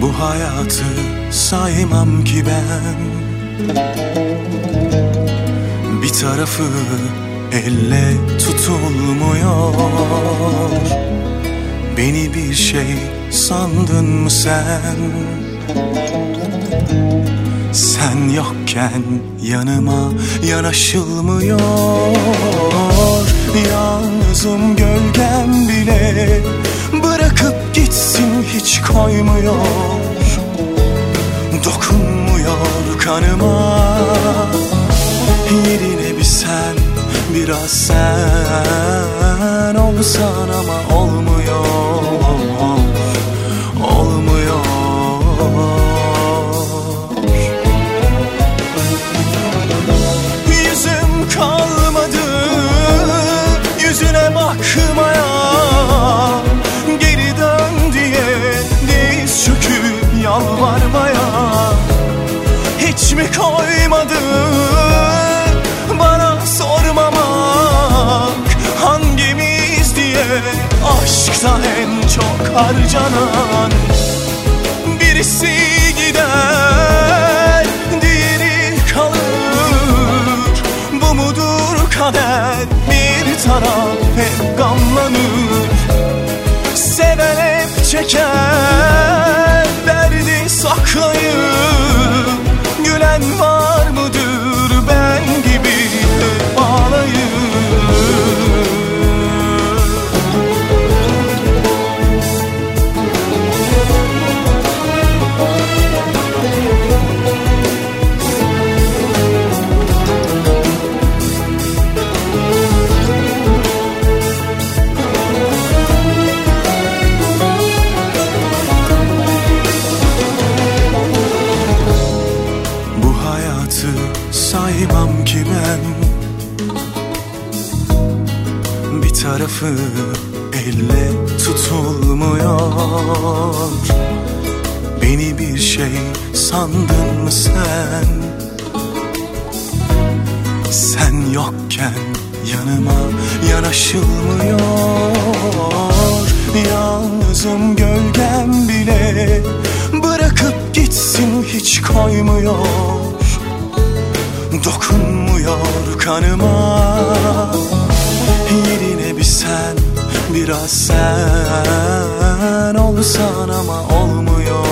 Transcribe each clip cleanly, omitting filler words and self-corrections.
Bu hayatı saymam ki ben, bir tarafı elle tutulmuyor. Beni bir şey sandın mı sen? Sen yokken yanıma yanaşılmıyor. Yalnızım, gölgem bile bırakıp gitsin hiç koymuyor. Dokunmuyor kanıma. Yerine bir sen, biraz sen olsan ama olmuyor. Olmuyor. Yüzüm kalmadı yüzüne bakmaya. Geri dön diye diz çöküp yalvarmaya. Hiç mi koymadı bana sormamak, hangimiz diye aşkta en çok harcanan? Birisi gider, diğeri kalır. Bu mudur kader? Bir taraf hep gamlanır. Seven hep çeker, derdi saklayır. Gülen var mıdır ben gibi hep ağlayır. Saymam ki ben, bir tarafı elle tutulmuyor. Beni bir şey sandın mı sen? Sen yokken yanıma yanaşılmıyor. Yalnızım, gölgem bile bırakıp gitsin hiç koymuyor. Dokunmuyor kanıma. Yerine bir sen, biraz sen olsan ama olmuyor.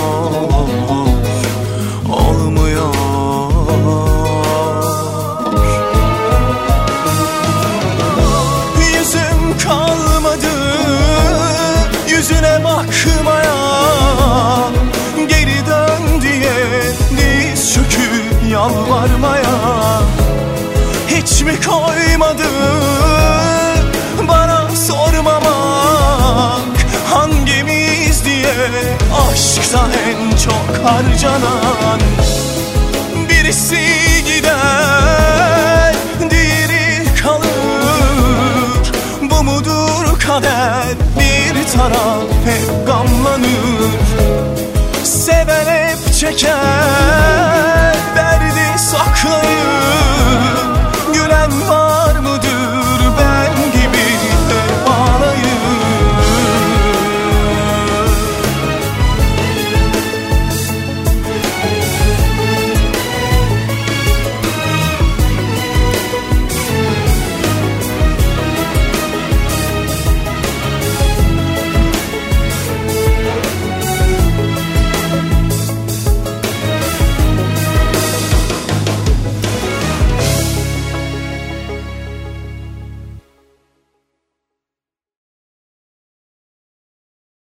Olmuyor. Yüzüm kalmadı yüzüne bakmaya. Geri dön diye diz çöküp yalvarmaya. Hiç mi koymadı bana sormamak, hangimiz diye aşkta en çok harcanan? Birisi gider, diğeri kalır. Bu mudur kader? Bir taraf hep gamlanır. Seven hep çeker, derdi saklayır.